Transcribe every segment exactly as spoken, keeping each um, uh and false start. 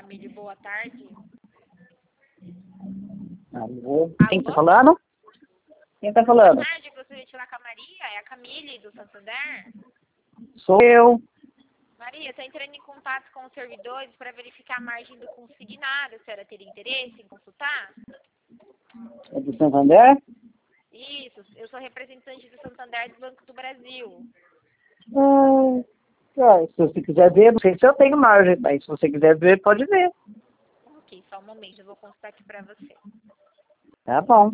Camille, boa tarde. Alô? Quem tá falando? Quem tá falando? Boa tarde, gostaria de falar com a Maria, é a Camille do Santander. Sou eu. Maria, estou entrando em contato com os servidores para verificar a margem do consignado. A senhora teria interesse em consultar? É do Santander? Isso, eu sou representante do Santander do Banco do Brasil. Hum, ah, se você quiser ver, não sei se eu tenho margem, mas se você quiser ver, pode ver. Ok, só um momento, eu vou consultar aqui para você. Tá bom.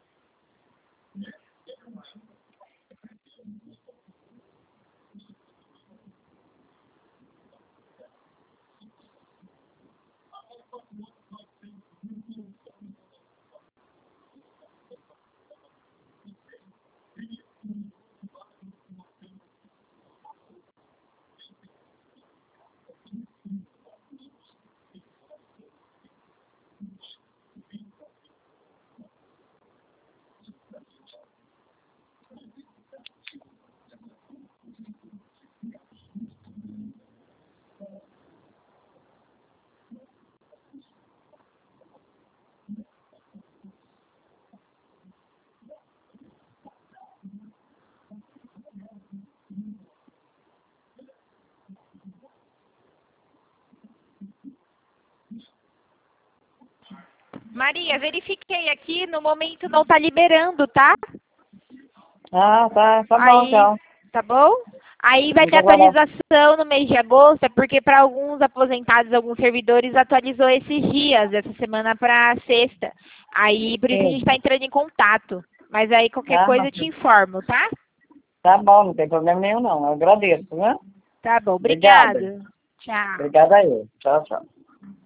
Maria, verifiquei aqui, no momento não está liberando, tá? Ah, tá, tá bom, Aí, então. tá bom? Aí vai ter Vamos aguardar. atualização no mês de agosto, é porque para alguns aposentados, alguns servidores atualizou esses dias, essa semana para sexta. Aí, por isso a gente Sim. está entrando em contato. Mas aí qualquer Ah, coisa eu te informo, tá? tá bom, não tem problema nenhum, não. Eu agradeço, né? Tá bom, Obrigada. obrigado. Tchau. Obrigada a eu. Tchau, tchau.